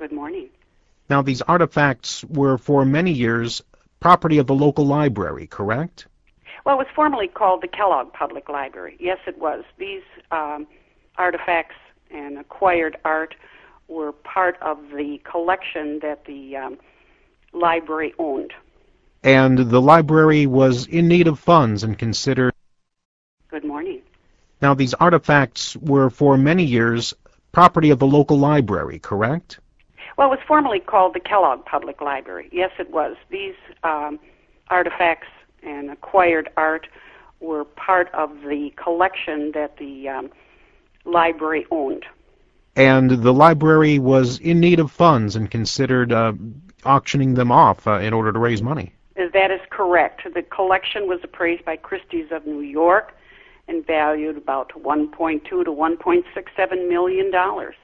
Good morning. Now, these artifacts were for many years property of the local library, correct? Well, it was formerly called the Kellogg Public Library. Yes, it was. These artifacts and acquired art were part of the collection that the library owned. And the library was in need of funds and considered... Good morning. Now, these artifacts were for many years property of the local library, correct? Well, it was formerly called the Kellogg Public Library. Yes, it was. These artifacts and acquired art were part of the collection that the library owned. And the library was in need of funds and considered auctioning them off in order to raise money. That is correct. The collection was appraised by Christie's of New York and valued about $1.2 to $1.67 million.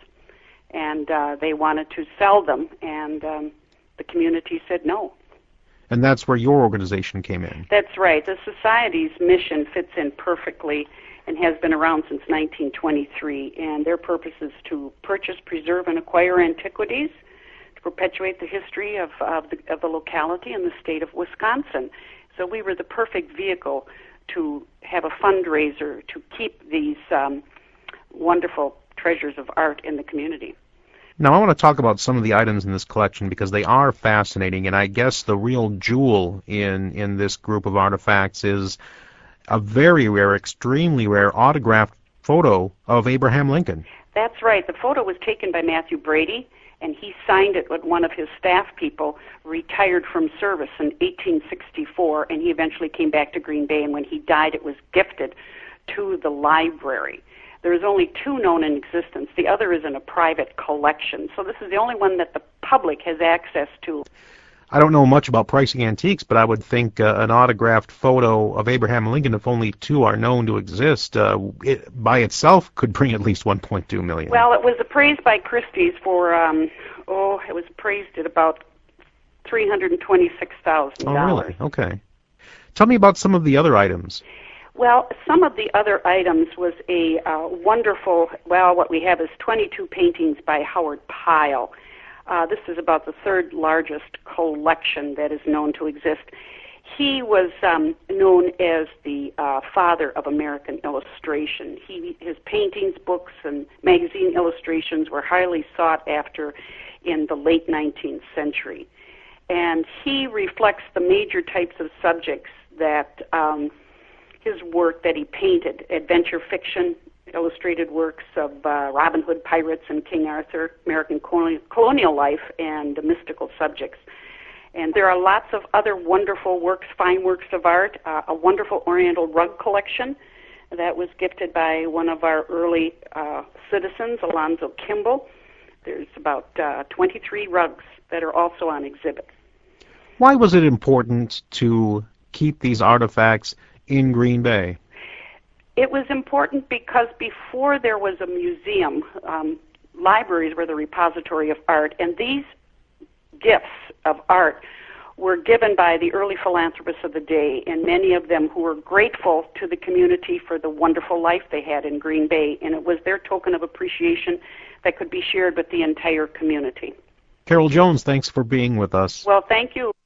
And they wanted to sell them, and the community said no. And that's where your organization came in. That's right. The Society's mission fits in perfectly and has been around since 1923, and their purpose is to purchase, preserve, and acquire antiquities to perpetuate the history of the locality and the state of Wisconsin. So we were the perfect vehicle to have a fundraiser to keep these wonderful treasures of art in the community. Now, I want to talk about some of the items in this collection because they are fascinating, and I guess the real jewel in this group of artifacts is a very rare, extremely rare autographed photo of Abraham Lincoln. That's right. The photo was taken by Matthew Brady, and he signed it when one of his staff people retired from service in 1864, and he eventually came back to Green Bay, and when he died, it was gifted to the library. There's only two known in existence. The other is in a private collection. So this is the only one that the public has access to. I don't know much about pricing antiques, but I would think an autographed photo of Abraham Lincoln, if only two are known to exist, it by itself could bring at least $1.2 million. Well, it was appraised by Christie's for, it was appraised at about $326,000. Oh, really? Okay. Tell me about some of the other items. Well, some of the other items was a wonderful, what we have is 22 paintings by Howard Pyle. This is about the third largest collection that is known to exist. He was known as the father of American illustration. His paintings, books, and magazine illustrations were highly sought after in the late 19th century. And he reflects the major types of subjects that his work that he painted: adventure fiction, illustrated works of Robin Hood, pirates, and King Arthur, American colonial life, and mystical subjects. And there are lots of other wonderful works, fine works of art, a wonderful Oriental rug collection that was gifted by one of our early citizens, Alonzo Kimball. There's about 23 rugs that are also on exhibit. Why was it important to keep these artifacts in Green Bay? It was important because before there was a museum, libraries were the repository of art, and these gifts of art were given by the early philanthropists of the day, and many of them who were grateful to the community for the wonderful life they had in Green Bay, and it was their token of appreciation that could be shared with the entire community. Carol Jones, thanks for being with us. Well, thank you.